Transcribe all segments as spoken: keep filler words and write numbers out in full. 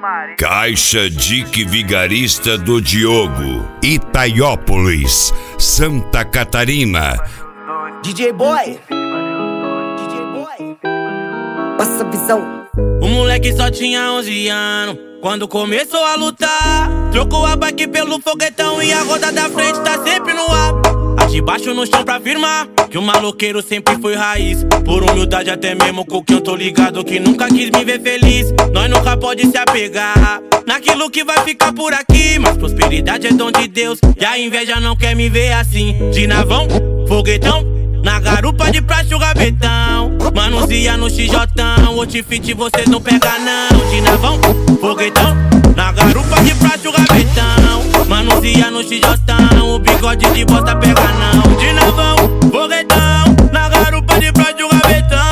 Caixa Dick Vigarista do Diogo, Itaiópolis, Santa Catarina. D J Boy, D J Boy, passa a visão. O moleque só tinha onze anos quando começou a lutar. Trocou a bike pelo foguetão e a roda da frente tá sempre no ar. A de baixo no chão pra afirmar que o maloqueiro sempre foi raiz. Por humildade até mesmo com quem eu tô ligado, que nunca quis me ver feliz. Nós nunca pode se apegar naquilo que vai ficar por aqui, mas prosperidade é dom de Deus e a inveja não quer me ver assim. De navão, foguetão, na garupa de praxe o rabetão. Manusia no X J, outfit vocês não pega não. De navão, foguetão, na garupa de praxe o rabetão. Manusia no X J, o bigode de bosta pega não. De navão, foguetão, na garupa de praxe o rabetão.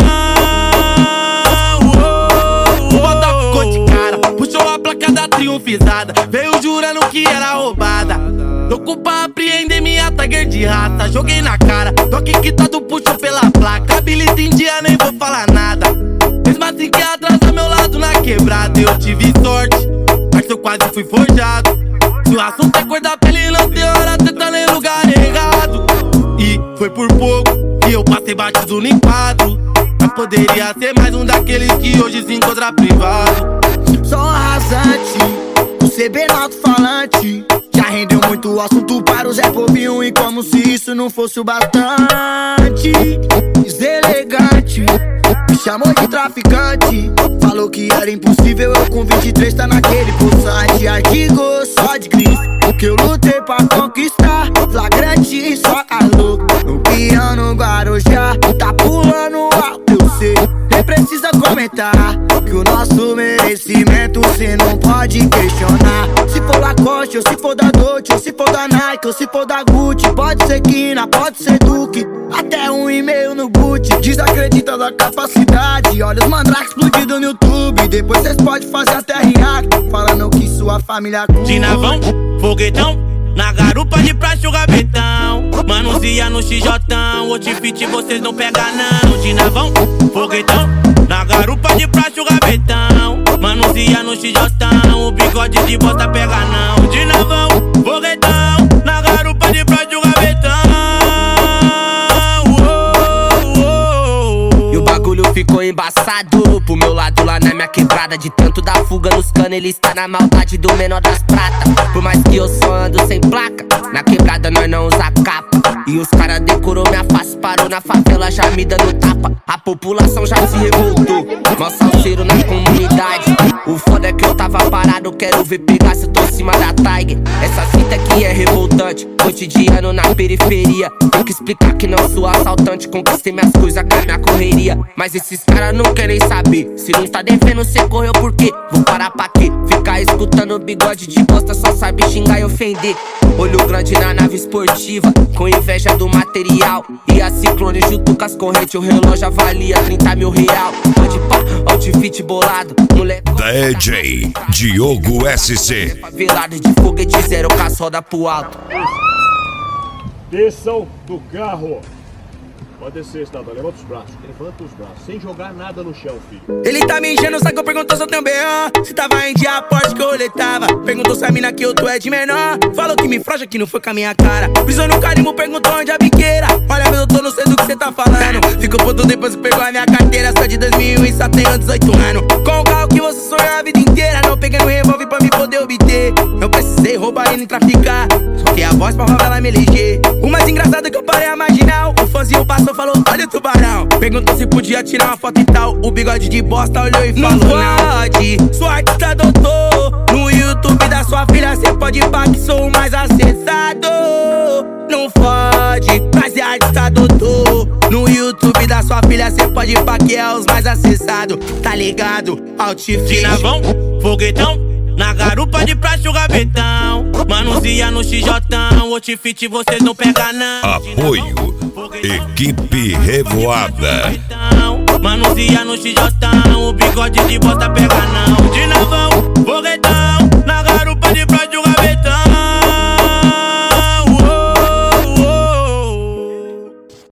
O bota ficou de cara, puxou a placa da triunfizada, veio jurando que era roubada. Louco pra apreender minha Tiger de raça, joguei na cara, toque quitado, puxo pela placa. Habilita em dia, nem vou falar nada. Mesmo assim que atrás do meu lado na quebrada, eu tive sorte, mas eu quase fui forjado. Se o assunto é cor da pele, não tem hora, cê tá em lugar errado. E foi por pouco que eu passei batido no enquadro, mas poderia ser mais um daqueles que hoje se encontra privado. Só um rasante, o C B no alto-falante já rendeu muito assunto para o Zé Povinho, e como se isso não fosse o bastante, deselegante me chamou de traficante, falou que era impossível eu com vinte e três tá naquele poçante. Artigo só de grife, o que eu lutei pra conquistar, flagrante só calor. No piano Guarujá, tá pulando alto, eu sei, nem precisa comentar que o nosso merecimento cê não pode questionar. Se for Lacoste, ou se for da Dolce, ou se for da Nike, ou se for da Gucci, pode ser Kina, pode ser Duque, até um e-mail no boot. Desacredita da capacidade, olha os mandrakes explodidos no YouTube, depois cês podem fazer até react, falando que sua família curte. De navão, foguetão, na garupa de praxe o rabetão. Manusia no X J, outfit vocês não pega não. De navão, foguetão, na garupa de praxe o rabetão. Manusia no X J, o bigode de bosta pega não. De navão, foguetão, na garupa de praxe o rabetão. E o bagulho ficou embaçado pro meu lado lá na minha quebrada. De tanto dar fuga nos canos, ele está na maldade do menor das pratas. Por mais que eu só ando sem placa, na quebrada nós não usa capa. E os cara decorou minha face, parou na favela já me dando tapa. A população já se revoltou, mó salseiro na comunidade. O foda é que eu tava parado, quero ver pegar se eu tô em cima da Tiger. Essa cinta aqui é revoltante, cotidiano na periferia. Tem que explicar que não sou assaltante, conquistei minhas coisas com a minha correria. Mas esses caras não querem saber, se não tá devendo cê correu por quê? Vou parar pra quê? Ficar escutando bigode de bosta, só sabe xingar e ofender. Olho grande na nave esportiva, com inveja do material. E a Ciclone junto com as correntes, o relógio avalia trinta mil real. Pode pá, outfit bolado, moleque. D J Diogo S C. Favelado de foguete zero, com as rodas pro alto. Desçam do carro. Pode descer, Estadão. Levanta os braços. Levanta os braços. Sem jogar nada no chão, filho. Ele tá me enchendo o saco, perguntou se eu tenho B O. Se tava em dia, aposto que eu letava. Perguntou se a mina que eu tô é de menor. Falou que me frocha, que não foi com a minha cara. Pisou no carimbo, perguntou onde a biqueira. Olha, meu, eu tô não sei do que cê tá falando. Ficou puto depois que pegou a minha carteira. Sou de dois mil e um e só tenho dezoito anos. Com o carro que você sonhou a vida inteira. Não peguei no revólver pra me poder obter. Não precisei roubar e nem traficar. Só que a voz pra favela me eleger. O mais engraçado é que eu parei a marginal. O fãzinho passou, falou, olha o tubarão. Perguntou se podia tirar uma foto e tal. O bigode de bosta olhou e falou, não pode, sou artista doutor. No YouTube da sua filha cê pode pá que sou o mais acessado. Não fode, mas é artista doutor. No YouTube da sua filha cê pode pá que é os mais acessados. Tá ligado? Outfit. De navão, foguetão, na garupa de praxe o rabetão. Manusia no X J, outfit vocês não pega não. Apoio Equipe Revoada. Manusia no X J, o bigode de bosta pega não. De navão, foguetão.